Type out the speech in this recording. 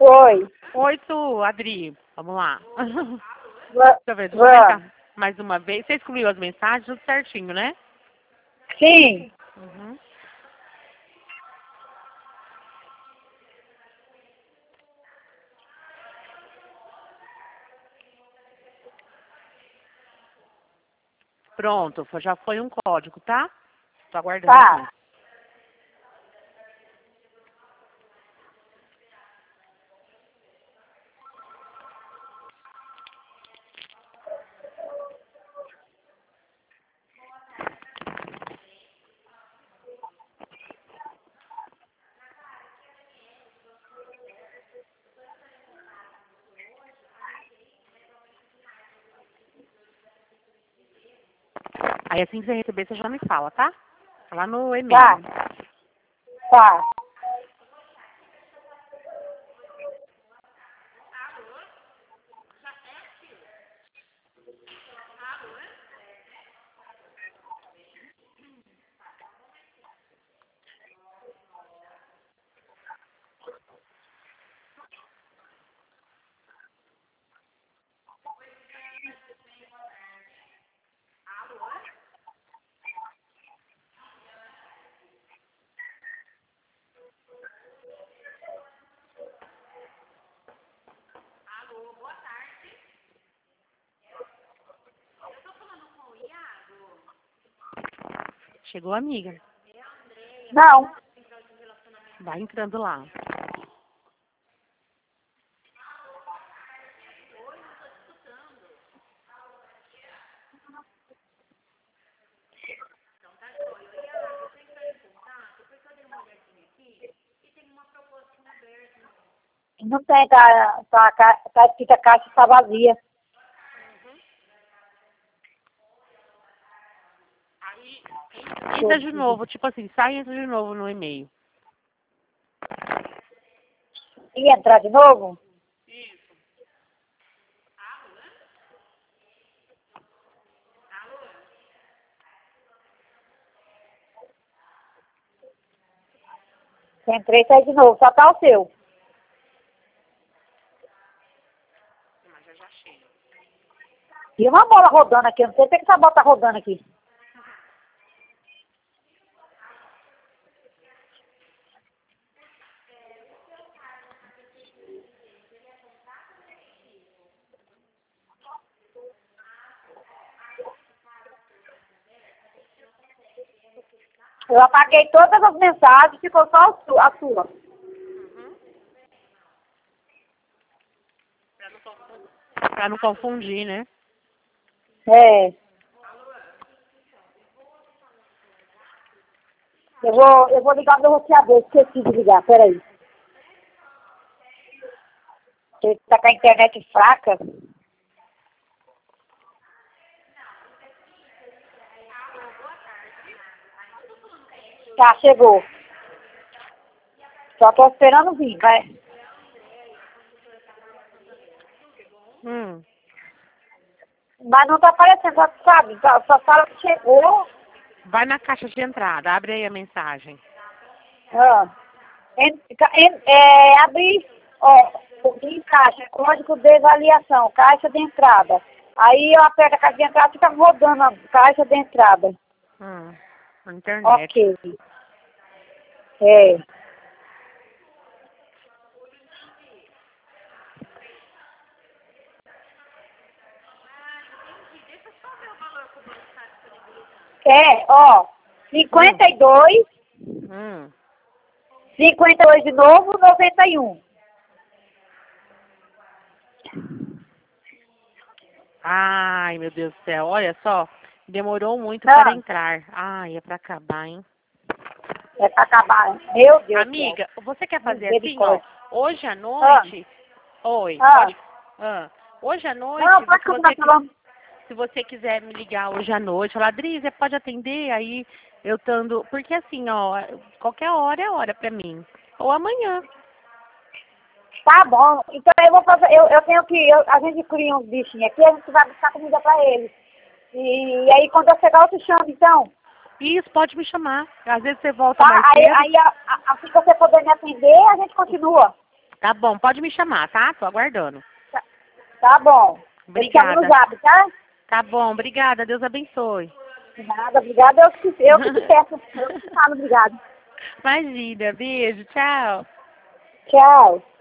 Oi. Oi, Su, Adri. Vamos lá. Va- Deixa eu ver, deixa eu Vamos. tentar mais uma vez. Você excluiu as mensagens, tudo certinho, né? Sim. Uhum. Pronto, já foi um código, tá? Tô aguardando Tá. aqui. Aí assim que você receber, você já me fala, tá? Tá lá no Tá. e-mail. Tá. Chegou, amiga? Não. Vai entrando lá. Não tem, tá escrito a caixa está vazia. Entra de novo, tipo assim, sai e entra de novo no e-mail. E entrar de novo? Entrei e saí de novo, só tá o seu. E uma bola rodando aqui, eu não sei por que essa bola tá rodando aqui. Eu apaguei todas as mensagens, ficou só a sua. Pra não confundir, né? É. Eu vou ligar meu roteador, esqueci de ligar, peraí. Ele tá com a internet fraca. Tá, chegou. Só tô esperando vir, vai. Mas não tá aparecendo, sabe? Só fala que chegou. Vai na caixa de entrada, abre aí a mensagem. Abrir, ó, em caixa, código de avaliação, caixa de entrada. Aí eu aperto a caixa de entrada, fica rodando a caixa de entrada. Na internet. Ok. É. Ó, 52, 52 de novo, 91. Ai, meu Deus do céu, olha só. Demorou muito para entrar. Ai, é pra acabar, hein? É pra acabar. Meu Deus. Amiga, você quer fazer assim, ó? Misericórdia. Hoje à noite. Oi, pode. Hoje à noite, Não, pode continuar falando. se você quiser me ligar hoje à noite, falar, Adri, você pode atender? Aí eu estando. Porque assim, ó, qualquer hora é hora pra mim. Ou amanhã. Tá bom. Então eu vou fazer. Eu tenho que. A gente cria uns bichinhos aqui, a gente vai buscar comida pra eles. E aí quando eu chegar eu te chamo, então. Isso, pode me chamar. Às vezes você volta Tá? mais cedo. Aí assim que você puder me atender, a gente continua. Tá bom, pode me chamar, tá? Tô aguardando. Tá bom. Obrigada. Eu te chamo no zap, tá? Tá bom, obrigada. Deus abençoe. Nada, obrigada. Eu que te peço. Eu que te falo, obrigada. Imagina, beijo, tchau. Tchau.